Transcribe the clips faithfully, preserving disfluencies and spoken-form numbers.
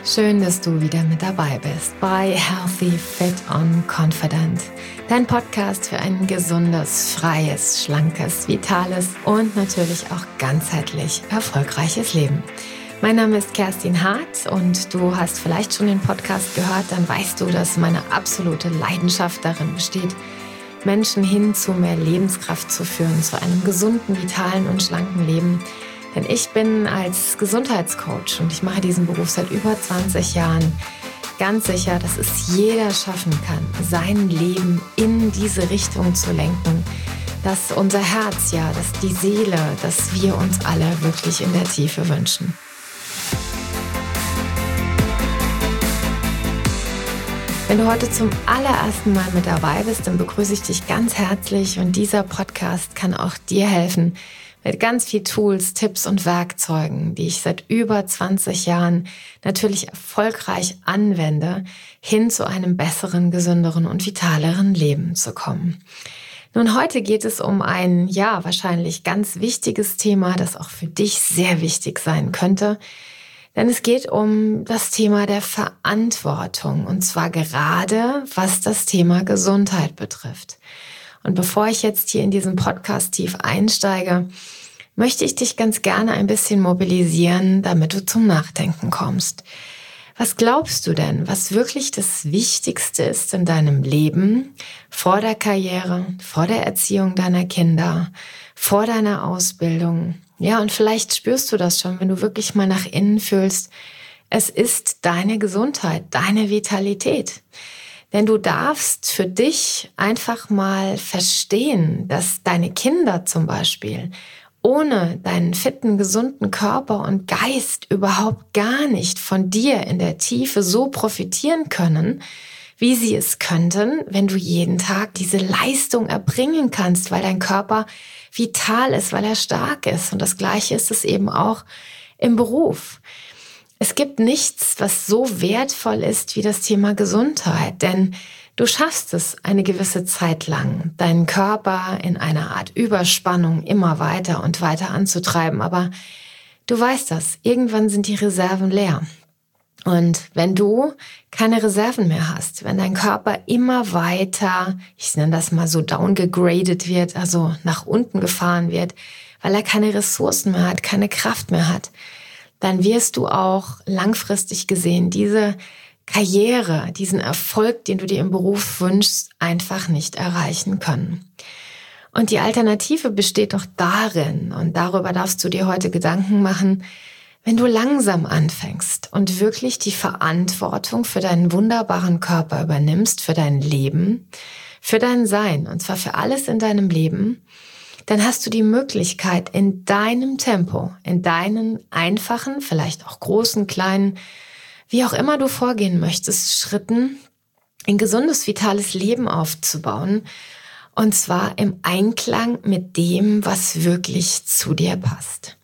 Schön, dass du wieder mit dabei bist bei Healthy, Fit on Confident. Dein Podcast für ein gesundes, freies, schlankes, vitales und natürlich auch ganzheitlich erfolgreiches Leben. Mein Name ist Kerstin Hart und du hast vielleicht schon den Podcast gehört, dann weißt du, dass meine absolute Leidenschaft darin besteht, Menschen hin zu mehr Lebenskraft zu führen, zu einem gesunden, vitalen und schlanken Leben. Denn ich bin als Gesundheitscoach und ich mache diesen Beruf seit über zwanzig Jahren ganz sicher, dass es jeder schaffen kann, sein Leben in diese Richtung zu lenken, dass unser Herz, ja, dass die Seele, dass wir uns alle wirklich in der Tiefe wünschen. Wenn du heute zum allerersten Mal mit dabei bist, dann begrüße ich dich ganz herzlich und dieser Podcast kann auch dir helfen, mit ganz viel Tools, Tipps und Werkzeugen, die ich seit über zwanzig Jahren natürlich erfolgreich anwende, hin zu einem besseren, gesünderen und vitaleren Leben zu kommen. Nun, heute geht es um ein, ja, wahrscheinlich ganz wichtiges Thema, das auch für dich sehr wichtig sein könnte. Denn es geht um das Thema der Verantwortung und zwar gerade, was das Thema Gesundheit betrifft. Und bevor ich jetzt hier in diesen Podcast tief einsteige, möchte ich dich ganz gerne ein bisschen mobilisieren, damit du zum Nachdenken kommst. Was glaubst du denn, was wirklich das Wichtigste ist in deinem Leben, vor der Karriere, vor der Erziehung deiner Kinder, vor deiner Ausbildung? Ja, und vielleicht spürst du das schon, wenn du wirklich mal nach innen fühlst. Es ist deine Gesundheit, deine Vitalität. Denn du darfst für dich einfach mal verstehen, dass deine Kinder zum Beispiel ohne deinen fitten, gesunden Körper und Geist überhaupt gar nicht von dir in der Tiefe so profitieren können, wie sie es könnten, wenn du jeden Tag diese Leistung erbringen kannst, weil dein Körper vital ist, weil er stark ist. Und das Gleiche ist es eben auch im Beruf. Es gibt nichts, was so wertvoll ist wie das Thema Gesundheit, denn du schaffst es eine gewisse Zeit lang, deinen Körper in einer Art Überspannung immer weiter und weiter anzutreiben, aber du weißt das, irgendwann sind die Reserven leer. Und wenn du keine Reserven mehr hast, wenn dein Körper immer weiter, ich nenne das mal so downgegradet wird, also nach unten gefahren wird, weil er keine Ressourcen mehr hat, keine Kraft mehr hat, dann wirst du auch langfristig gesehen diese Karriere, diesen Erfolg, den du dir im Beruf wünschst, einfach nicht erreichen können. Und die Alternative besteht doch darin, und darüber darfst du dir heute Gedanken machen, wenn du langsam anfängst und wirklich die Verantwortung für deinen wunderbaren Körper übernimmst, für dein Leben, für dein Sein, und zwar für alles in deinem Leben, dann hast du die Möglichkeit, in deinem Tempo, in deinen einfachen, vielleicht auch großen, kleinen, wie auch immer du vorgehen möchtest, Schritten, ein gesundes, vitales Leben aufzubauen. Und zwar im Einklang mit dem, was wirklich zu dir passt.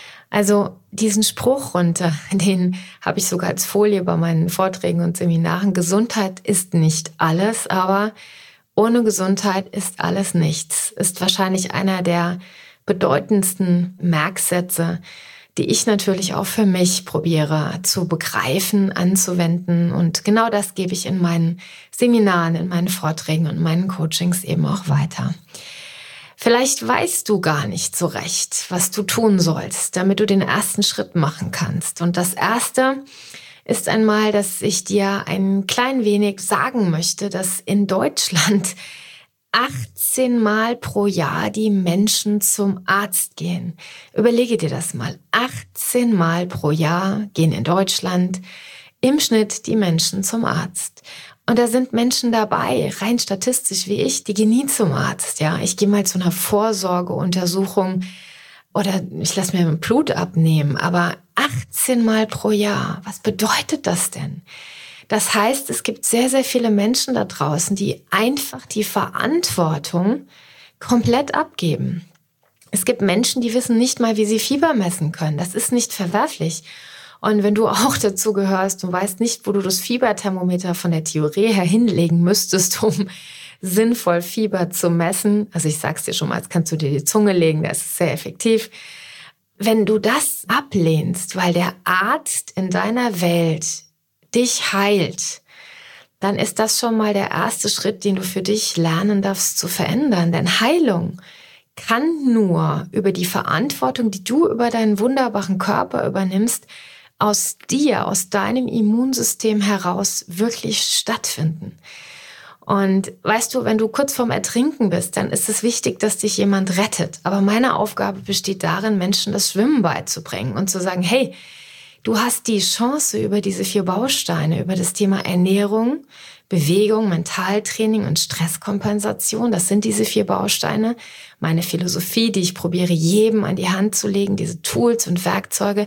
Also diesen Spruch runter, den habe ich sogar als Folie bei meinen Vorträgen und Seminaren. Gesundheit ist nicht alles, aber ohne Gesundheit ist alles nichts, ist wahrscheinlich einer der bedeutendsten Merksätze, die ich natürlich auch für mich probiere zu begreifen, anzuwenden. Und genau das gebe ich in meinen Seminaren, in meinen Vorträgen und meinen Coachings eben auch weiter. Vielleicht weißt du gar nicht so recht, was du tun sollst, damit du den ersten Schritt machen kannst. Und das Erste ist einmal, dass ich dir ein klein wenig sagen möchte, dass in Deutschland achtzehn Mal pro Jahr die Menschen zum Arzt gehen. Überlege dir das mal. achtzehn Mal pro Jahr gehen in Deutschland im Schnitt die Menschen zum Arzt. Und da sind Menschen dabei, rein statistisch wie ich, die gehen nie zum Arzt. Ja, ich gehe mal zu einer Vorsorgeuntersuchung oder ich lasse mir ein Blut abnehmen, aber achtzehn Mal pro Jahr, was bedeutet das denn? Das heißt, es gibt sehr, sehr viele Menschen da draußen, die einfach die Verantwortung komplett abgeben. Es gibt Menschen, die wissen nicht mal, wie sie Fieber messen können. Das ist nicht verwerflich. Und wenn du auch dazu gehörst und weißt nicht, wo du das Fieberthermometer von der Theorie her hinlegen müsstest, um sinnvoll Fieber zu messen, also ich sag's dir schon mal, jetzt kannst du dir die Zunge legen, das ist sehr effektiv. Wenn du das ablehnst, weil der Arzt in deiner Welt dich heilt, dann ist das schon mal der erste Schritt, den du für dich lernen darfst zu verändern. Denn Heilung kann nur über die Verantwortung, die du über deinen wunderbaren Körper übernimmst, aus dir, aus deinem Immunsystem heraus wirklich stattfinden. Und weißt du, wenn du kurz vorm Ertrinken bist, dann ist es wichtig, dass dich jemand rettet. Aber meine Aufgabe besteht darin, Menschen das Schwimmen beizubringen und zu sagen, hey, du hast die Chance über diese vier Bausteine, über das Thema Ernährung, Bewegung, Mentaltraining und Stresskompensation. Das sind diese vier Bausteine. Meine Philosophie, die ich probiere, jedem an die Hand zu legen, diese Tools und Werkzeuge,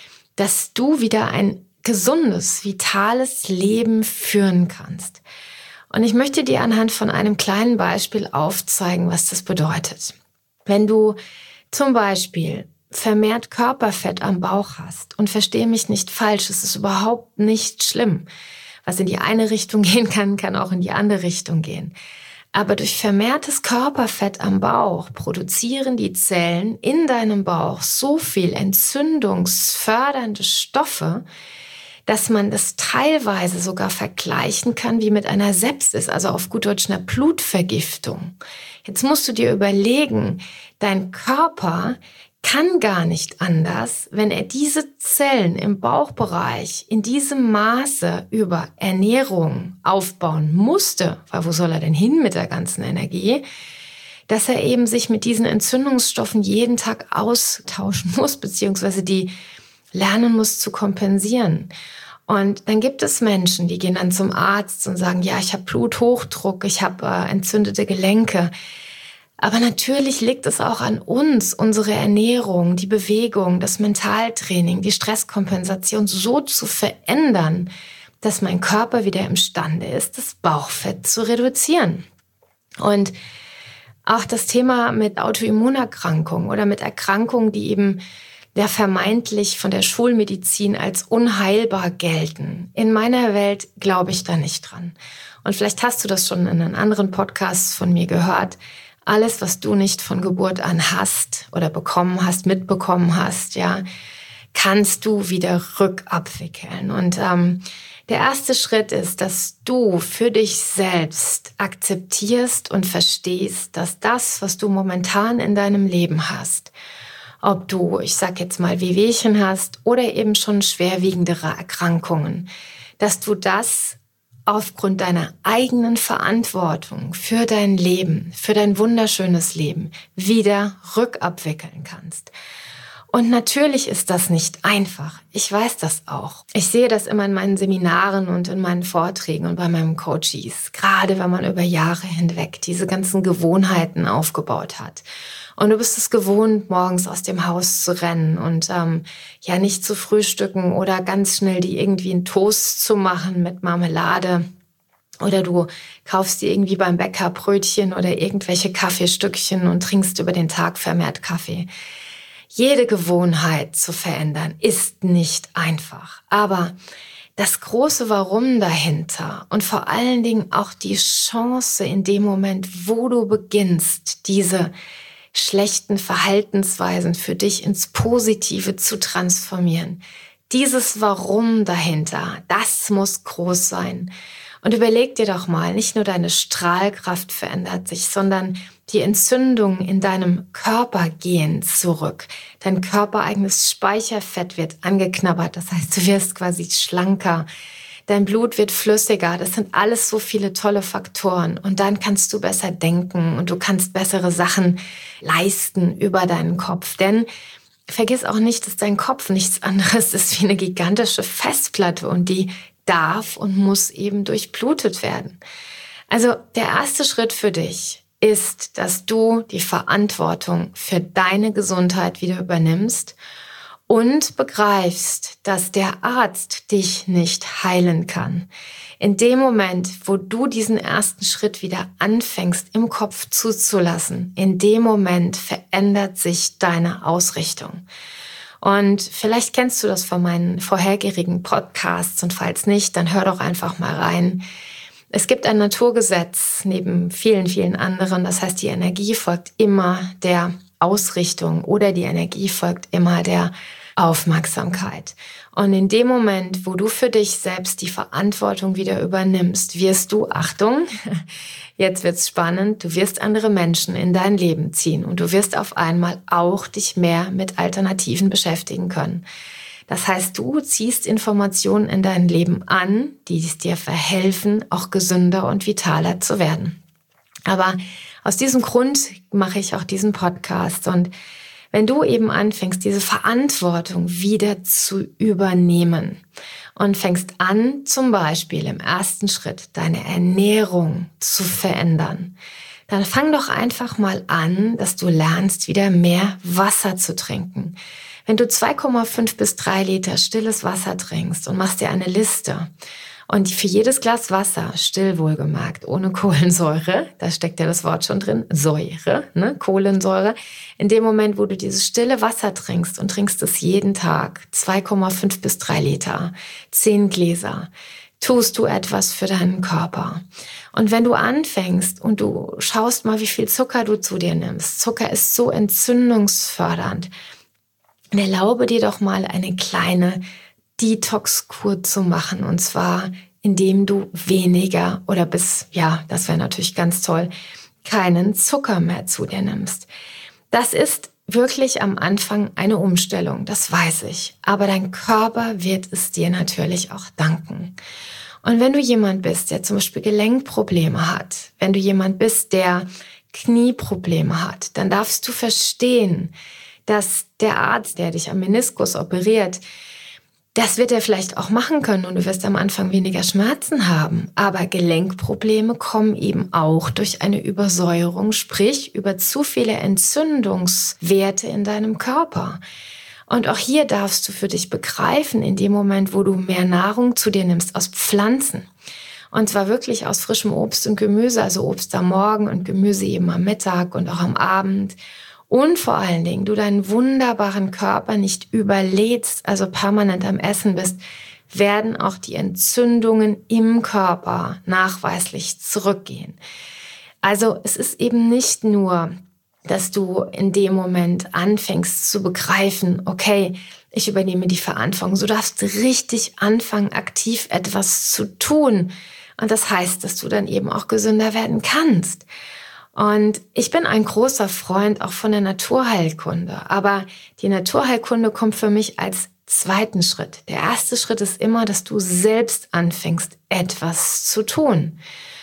dass du wieder ein gesundes, vitales Leben führen kannst. Und ich möchte dir anhand von einem kleinen Beispiel aufzeigen, was das bedeutet. Wenn du zum Beispiel vermehrt Körperfett am Bauch hast, und verstehe mich nicht falsch, es ist überhaupt nicht schlimm. Was in die eine Richtung gehen kann, kann auch in die andere Richtung gehen. Aber durch vermehrtes Körperfett am Bauch produzieren die Zellen in deinem Bauch so viel entzündungsfördernde Stoffe, dass man das teilweise sogar vergleichen kann wie mit einer Sepsis, also auf gut Deutsch einer Blutvergiftung. Jetzt musst du dir überlegen, dein Körper kann gar nicht anders, wenn er diese Zellen im Bauchbereich in diesem Maße über Ernährung aufbauen musste, weil wo soll er denn hin mit der ganzen Energie, dass er eben sich mit diesen Entzündungsstoffen jeden Tag austauschen muss, beziehungsweise die lernen muss zu kompensieren. Und dann gibt es Menschen, die gehen dann zum Arzt und sagen, ja, ich habe Bluthochdruck, ich habe äh, entzündete Gelenke. Aber natürlich liegt es auch an uns, unsere Ernährung, die Bewegung, das Mentaltraining, die Stresskompensation so zu verändern, dass mein Körper wieder imstande ist, das Bauchfett zu reduzieren. Und auch das Thema mit Autoimmunerkrankungen oder mit Erkrankungen, die eben der vermeintlich von der Schulmedizin als unheilbar gelten. In meiner Welt glaube ich da nicht dran. Und vielleicht hast du das schon in einem anderen Podcast von mir gehört. Alles, was du nicht von Geburt an hast oder bekommen hast, mitbekommen hast, ja, kannst du wieder rückabwickeln. Und ähm, der erste Schritt ist, dass du für dich selbst akzeptierst und verstehst, dass das, was du momentan in deinem Leben hast, ob du, ich sag jetzt mal, Wehwehchen hast oder eben schon schwerwiegendere Erkrankungen, dass du das aufgrund deiner eigenen Verantwortung für dein Leben, für dein wunderschönes Leben wieder rückabwickeln kannst. Und natürlich ist das nicht einfach. Ich weiß das auch. Ich sehe das immer in meinen Seminaren und in meinen Vorträgen und bei meinen Coaches, gerade wenn man über Jahre hinweg diese ganzen Gewohnheiten aufgebaut hat. Und du bist es gewohnt, morgens aus dem Haus zu rennen und ähm, ja nicht zu frühstücken oder ganz schnell die irgendwie einen Toast zu machen mit Marmelade. Oder du kaufst dir irgendwie beim Bäcker Brötchen oder irgendwelche Kaffeestückchen und trinkst über den Tag vermehrt Kaffee. Jede Gewohnheit zu verändern ist nicht einfach. Aber das große Warum dahinter und vor allen Dingen auch die Chance in dem Moment, wo du beginnst, diese schlechten Verhaltensweisen für dich ins Positive zu transformieren. Dieses Warum dahinter, das muss groß sein. Und überleg dir doch mal, nicht nur deine Strahlkraft verändert sich, sondern die Entzündungen in deinem Körper gehen zurück. Dein körpereigenes Speicherfett wird angeknabbert, das heißt, du wirst quasi schlanker. Dein Blut wird flüssiger, das sind alles so viele tolle Faktoren. Und dann kannst du besser denken und du kannst bessere Sachen leisten über deinen Kopf. Denn vergiss auch nicht, dass dein Kopf nichts anderes ist wie eine gigantische Festplatte und die darf und muss eben durchblutet werden. Also der erste Schritt für dich ist, dass du die Verantwortung für deine Gesundheit wieder übernimmst und begreifst, dass der Arzt dich nicht heilen kann. In dem Moment, wo du diesen ersten Schritt wieder anfängst, im Kopf zuzulassen, in dem Moment verändert sich deine Ausrichtung. Und vielleicht kennst du das von meinen vorhergehenden Podcasts und falls nicht, dann hör doch einfach mal rein. Es gibt ein Naturgesetz neben vielen, vielen anderen. Das heißt, die Energie folgt immer der Ausrichtung oder die Energie folgt immer der Aufmerksamkeit. Und in dem Moment, wo du für dich selbst die Verantwortung wieder übernimmst, wirst du, Achtung, jetzt wird's spannend, du wirst andere Menschen in dein Leben ziehen und du wirst auf einmal auch dich mehr mit Alternativen beschäftigen können. Das heißt, du ziehst Informationen in dein Leben an, die es dir verhelfen, auch gesünder und vitaler zu werden. Aber aus diesem Grund mache ich auch diesen Podcast. Und wenn du eben anfängst, diese Verantwortung wieder zu übernehmen und fängst an, zum Beispiel im ersten Schritt deine Ernährung zu verändern, dann fang doch einfach mal an, dass du lernst, wieder mehr Wasser zu trinken. Wenn du zwei Komma fünf bis drei Liter stilles Wasser trinkst und machst dir eine Liste und für jedes Glas Wasser, still wohlgemerkt, ohne Kohlensäure, da steckt ja das Wort schon drin, Säure, ne, Kohlensäure, in dem Moment, wo du dieses stille Wasser trinkst und trinkst es jeden Tag, zwei Komma fünf bis drei Liter, zehn Gläser, tust du etwas für deinen Körper. Und wenn du anfängst und du schaust mal, wie viel Zucker du zu dir nimmst, Zucker ist so entzündungsfördernd, erlaube dir doch mal eine kleine Detox-Kur zu machen, und zwar indem du weniger oder bis, ja, das wäre natürlich ganz toll, keinen Zucker mehr zu dir nimmst. Das ist wirklich am Anfang eine Umstellung, das weiß ich, aber dein Körper wird es dir natürlich auch danken. Und wenn du jemand bist, der zum Beispiel Gelenkprobleme hat, wenn du jemand bist, der Knieprobleme hat, dann darfst du verstehen, dass der Arzt, der dich am Meniskus operiert, das wird er vielleicht auch machen können und du wirst am Anfang weniger Schmerzen haben. Aber Gelenkprobleme kommen eben auch durch eine Übersäuerung, sprich über zu viele Entzündungswerte in deinem Körper. Und auch hier darfst du für dich begreifen, in dem Moment, wo du mehr Nahrung zu dir nimmst aus Pflanzen. Und zwar wirklich aus frischem Obst und Gemüse, also Obst am Morgen und Gemüse eben am Mittag und auch am Abend. Und vor allen Dingen, du deinen wunderbaren Körper nicht überlädst, also permanent am Essen bist, werden auch die Entzündungen im Körper nachweislich zurückgehen. Also es ist eben nicht nur, dass du in dem Moment anfängst zu begreifen, okay, ich übernehme die Verantwortung. Du darfst richtig anfangen, aktiv etwas zu tun. Und das heißt, dass du dann eben auch gesünder werden kannst. Und ich bin ein großer Freund auch von der Naturheilkunde. Aber die Naturheilkunde kommt für mich als zweiten Schritt. Der erste Schritt ist immer, dass du selbst anfängst, etwas zu tun.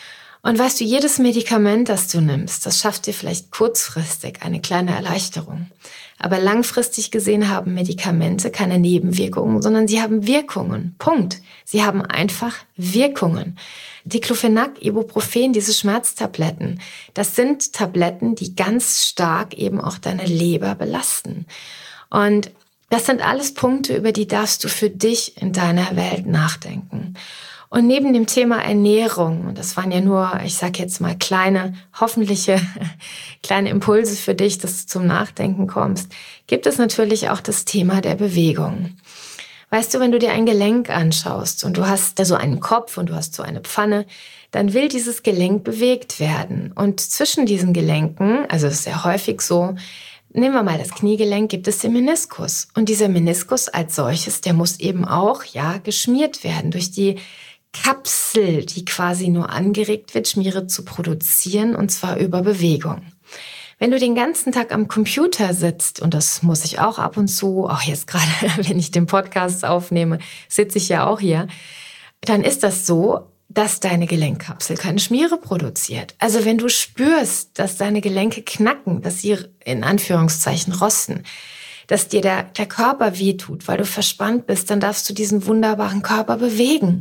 Und weißt du, jedes Medikament, das du nimmst, das schafft dir vielleicht kurzfristig eine kleine Erleichterung. Aber langfristig gesehen haben Medikamente keine Nebenwirkungen, sondern sie haben Wirkungen. Punkt. Sie haben einfach Wirkungen. Diclofenac, Ibuprofen, diese Schmerztabletten, das sind Tabletten, die ganz stark eben auch deine Leber belasten. Und das sind alles Punkte, über die darfst du für dich in deiner Welt nachdenken. Und neben dem Thema Ernährung, und das waren ja nur, ich sag jetzt mal kleine, hoffentliche kleine Impulse für dich, dass du zum Nachdenken kommst, gibt es natürlich auch das Thema der Bewegung. Weißt du, wenn du dir ein Gelenk anschaust und du hast da so einen Kopf und du hast so eine Pfanne, dann will dieses Gelenk bewegt werden. Und zwischen diesen Gelenken, also es ist sehr häufig so, nehmen wir mal das Kniegelenk, gibt es den Meniskus. Und dieser Meniskus als solches, der muss eben auch, ja, geschmiert werden durch die Kapsel, die quasi nur angeregt wird, Schmiere zu produzieren, und zwar über Bewegung. Wenn du den ganzen Tag am Computer sitzt, und das muss ich auch ab und zu, auch jetzt gerade, wenn ich den Podcast aufnehme, sitze ich ja auch hier, dann ist das so, dass deine Gelenkkapsel keine Schmiere produziert. Also wenn du spürst, dass deine Gelenke knacken, dass sie in Anführungszeichen rosten, dass dir der, der Körper wehtut, weil du verspannt bist, dann darfst du diesen wunderbaren Körper bewegen.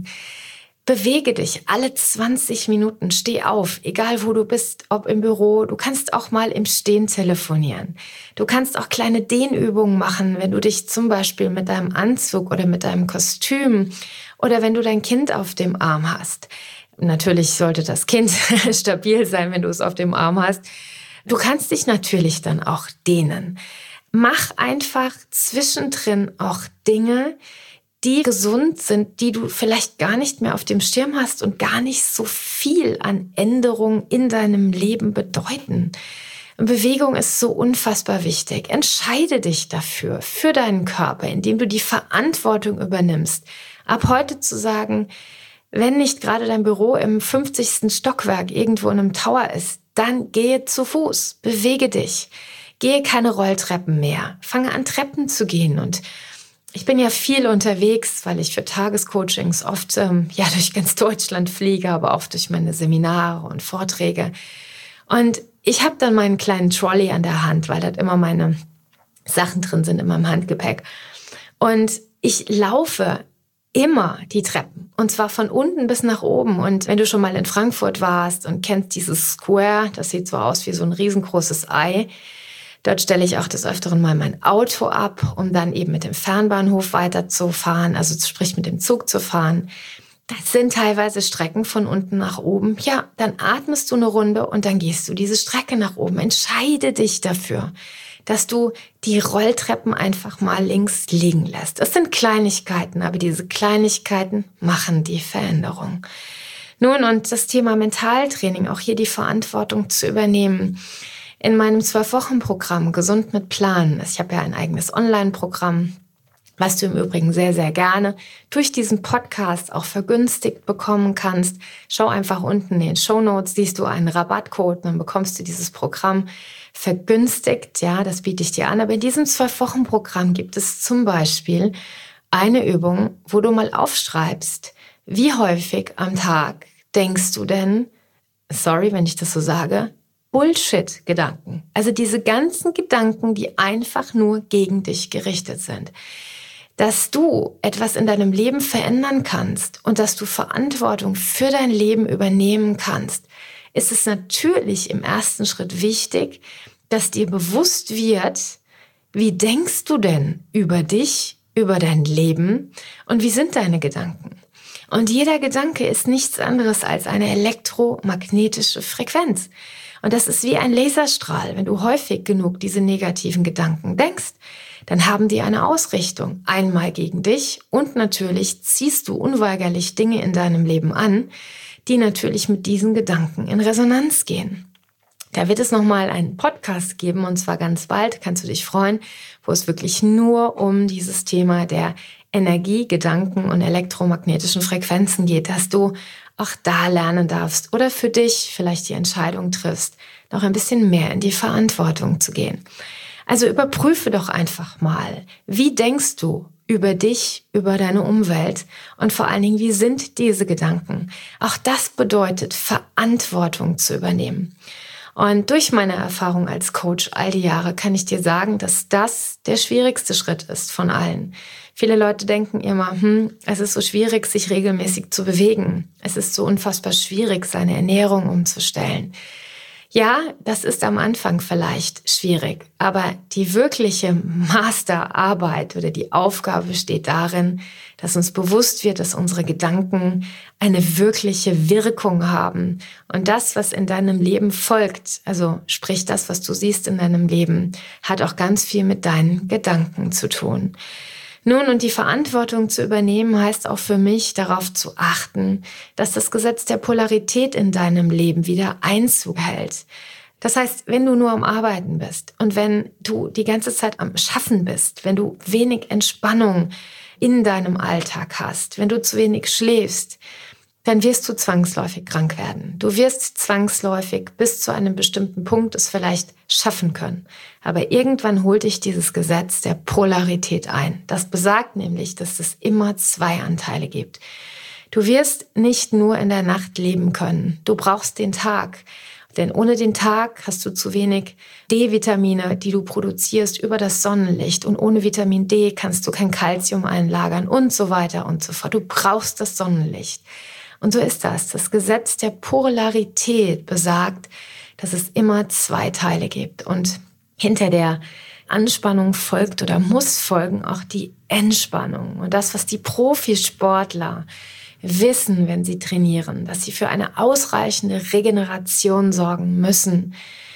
Bewege dich alle zwanzig Minuten, steh auf, egal wo du bist, ob im Büro, du kannst auch mal im Stehen telefonieren. Du kannst auch kleine Dehnübungen machen, wenn du dich zum Beispiel mit deinem Anzug oder mit deinem Kostüm oder wenn du dein Kind auf dem Arm hast. Natürlich sollte das Kind stabil sein, wenn du es auf dem Arm hast. Du kannst dich natürlich dann auch dehnen. Mach einfach zwischendrin auch Dinge, die gesund sind, die du vielleicht gar nicht mehr auf dem Schirm hast und gar nicht so viel an Änderungen in deinem Leben bedeuten. Und Bewegung ist so unfassbar wichtig. Entscheide dich dafür, für deinen Körper, indem du die Verantwortung übernimmst. Ab heute zu sagen, wenn nicht gerade dein Büro im fünfzigsten Stockwerk irgendwo in einem Tower ist, dann gehe zu Fuß, bewege dich, gehe keine Rolltreppen mehr, fange an Treppen zu gehen. Und ich bin ja viel unterwegs, weil ich für Tagescoachings oft ähm, ja durch ganz Deutschland fliege, aber auch durch meine Seminare und Vorträge. Und ich habe dann meinen kleinen Trolley an der Hand, weil dort immer meine Sachen drin sind in meinem Handgepäck. Und ich laufe immer die Treppen. Und zwar von unten bis nach oben. Und wenn du schon mal in Frankfurt warst und kennst dieses Square, das sieht so aus wie so ein riesengroßes Ei. Dort stelle ich auch des Öfteren mal mein Auto ab, um dann eben mit dem Fernbahnhof weiterzufahren, also sprich mit dem Zug zu fahren. Das sind teilweise Strecken von unten nach oben. Ja, dann atmest du eine Runde und dann gehst du diese Strecke nach oben. Entscheide dich dafür, dass du die Rolltreppen einfach mal links liegen lässt. Das sind Kleinigkeiten, aber diese Kleinigkeiten machen die Veränderung. Nun, und das Thema Mentaltraining, auch hier die Verantwortung zu übernehmen. In meinem zwölf-Wochen-Programm Gesund mit Plan, ich habe ja ein eigenes Online-Programm, was du im Übrigen sehr, sehr gerne durch diesen Podcast auch vergünstigt bekommen kannst. Schau einfach unten in den Shownotes, siehst du einen Rabattcode, dann bekommst du dieses Programm vergünstigt. Ja, das biete ich dir an. Aber in diesem zwölf-Wochen-Programm gibt es zum Beispiel eine Übung, wo du mal aufschreibst, wie häufig am Tag denkst du denn, sorry, wenn ich das so sage, Bullshit-Gedanken. Also diese ganzen Gedanken, die einfach nur gegen dich gerichtet sind. Dass du etwas in deinem Leben verändern kannst und dass du Verantwortung für dein Leben übernehmen kannst, ist es natürlich im ersten Schritt wichtig, dass dir bewusst wird, wie denkst du denn über dich, über dein Leben und wie sind deine Gedanken? Und jeder Gedanke ist nichts anderes als eine elektromagnetische Frequenz. Und das ist wie ein Laserstrahl. Wenn du häufig genug diese negativen Gedanken denkst, dann haben die eine Ausrichtung. Einmal gegen dich und natürlich ziehst du unweigerlich Dinge in deinem Leben an, die natürlich mit diesen Gedanken in Resonanz gehen. Da wird es nochmal einen Podcast geben und zwar ganz bald, kannst du dich freuen, wo es wirklich nur um dieses Thema der Energie, Gedanken und elektromagnetischen Frequenzen geht, dass du auch da lernen darfst oder für dich vielleicht die Entscheidung triffst, noch ein bisschen mehr in die Verantwortung zu gehen. Also überprüfe doch einfach mal, wie denkst du über dich, über deine Umwelt und vor allen Dingen, wie sind diese Gedanken? Auch das bedeutet, Verantwortung zu übernehmen. Und durch meine Erfahrung als Coach all die Jahre kann ich dir sagen, dass das der schwierigste Schritt ist von allen. Viele Leute denken immer, hm, es ist so schwierig, sich regelmäßig zu bewegen. Es ist so unfassbar schwierig, seine Ernährung umzustellen. Ja, das ist am Anfang vielleicht schwierig, aber die wirkliche Masterarbeit oder die Aufgabe besteht darin, dass uns bewusst wird, dass unsere Gedanken eine wirkliche Wirkung haben. Und das, was in deinem Leben folgt, also sprich das, was du siehst in deinem Leben, hat auch ganz viel mit deinen Gedanken zu tun. Nun, und die Verantwortung zu übernehmen, heißt auch für mich, darauf zu achten, dass das Gesetz der Polarität in deinem Leben wieder Einzug hält. Das heißt, wenn du nur am Arbeiten bist und wenn du die ganze Zeit am Schaffen bist, wenn du wenig Entspannung in deinem Alltag hast, wenn du zu wenig schläfst, dann wirst du zwangsläufig krank werden. Du wirst zwangsläufig bis zu einem bestimmten Punkt es vielleicht schaffen können. Aber irgendwann holt dich dieses Gesetz der Polarität ein. Das besagt nämlich, dass es immer zwei Anteile gibt. Du wirst nicht nur in der Nacht leben können. Du brauchst den Tag. Denn ohne den Tag hast du zu wenig D-Vitamine, die du produzierst über das Sonnenlicht. Und ohne Vitamin D kannst du kein Kalzium einlagern und so weiter und so fort. Du brauchst das Sonnenlicht. Und so ist das. Das Gesetz der Polarität besagt, dass es immer zwei Teile gibt. Und hinter der Anspannung folgt oder muss folgen auch die Entspannung. Und das, was die Profisportler wissen, wenn sie trainieren, dass sie für eine ausreichende Regeneration sorgen müssen,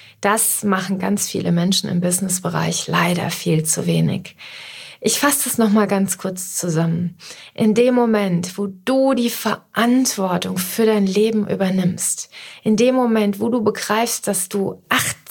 das machen ganz viele Menschen im Businessbereich leider viel zu wenig. Ich fasse das nochmal ganz kurz zusammen. In dem Moment, wo du die Verantwortung für dein Leben übernimmst, in dem Moment, wo du begreifst, dass du achtzig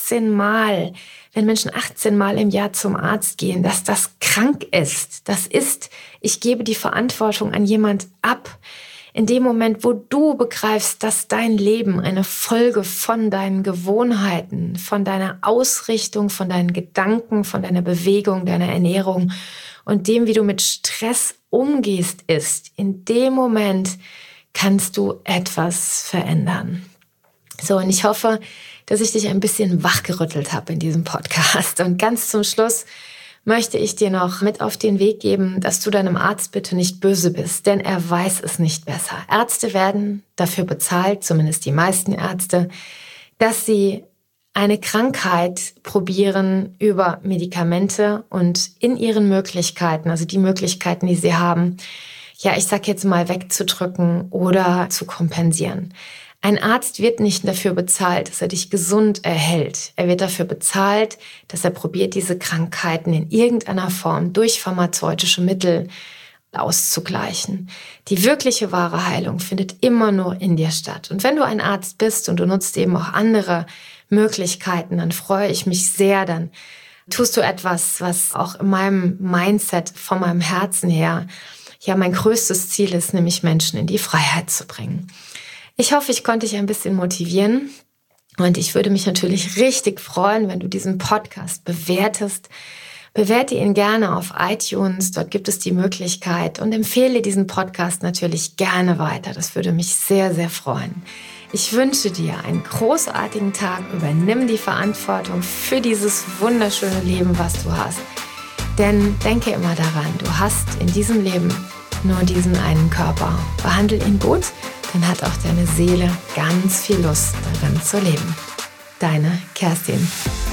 achtzehn Mal, wenn Menschen achtzehn Mal im Jahr zum Arzt gehen, dass das krank ist. Das ist, ich gebe die Verantwortung an jemand ab. In dem Moment, wo du begreifst, dass dein Leben eine Folge von deinen Gewohnheiten, von deiner Ausrichtung, von deinen Gedanken, von deiner Bewegung, deiner Ernährung und dem, wie du mit Stress umgehst, ist, in dem Moment kannst du etwas verändern. So, und ich hoffe, dass ich dich ein bisschen wachgerüttelt habe in diesem Podcast. Und ganz zum Schluss möchte ich dir noch mit auf den Weg geben, dass du deinem Arzt bitte nicht böse bist, denn er weiß es nicht besser. Ärzte werden dafür bezahlt, zumindest die meisten Ärzte, dass sie eine Krankheit probieren über Medikamente und in ihren Möglichkeiten, also die Möglichkeiten, die sie haben, ja, ich sag jetzt mal wegzudrücken oder zu kompensieren. Ein Arzt wird nicht dafür bezahlt, dass er dich gesund erhält. Er wird dafür bezahlt, dass er probiert, diese Krankheiten in irgendeiner Form durch pharmazeutische Mittel auszugleichen. Die wirkliche wahre Heilung findet immer nur in dir statt. Und wenn du ein Arzt bist und du nutzt eben auch andere Möglichkeiten, dann freue ich mich sehr, dann tust du etwas, was auch in meinem Mindset, von meinem Herzen her, ja, mein größtes Ziel ist, nämlich Menschen in die Freiheit zu bringen. Ich hoffe, ich konnte dich ein bisschen motivieren und ich würde mich natürlich richtig freuen, wenn du diesen Podcast bewertest. Bewerte ihn gerne auf iTunes, dort gibt es die Möglichkeit und empfehle diesen Podcast natürlich gerne weiter. Das würde mich sehr, sehr freuen. Ich wünsche dir einen großartigen Tag, übernimm die Verantwortung für dieses wunderschöne Leben, was du hast. Denn denke immer daran, du hast in diesem Leben nur diesen einen Körper. Behandle ihn gut, dann hat auch deine Seele ganz viel Lust darin zu leben. Deine Kerstin.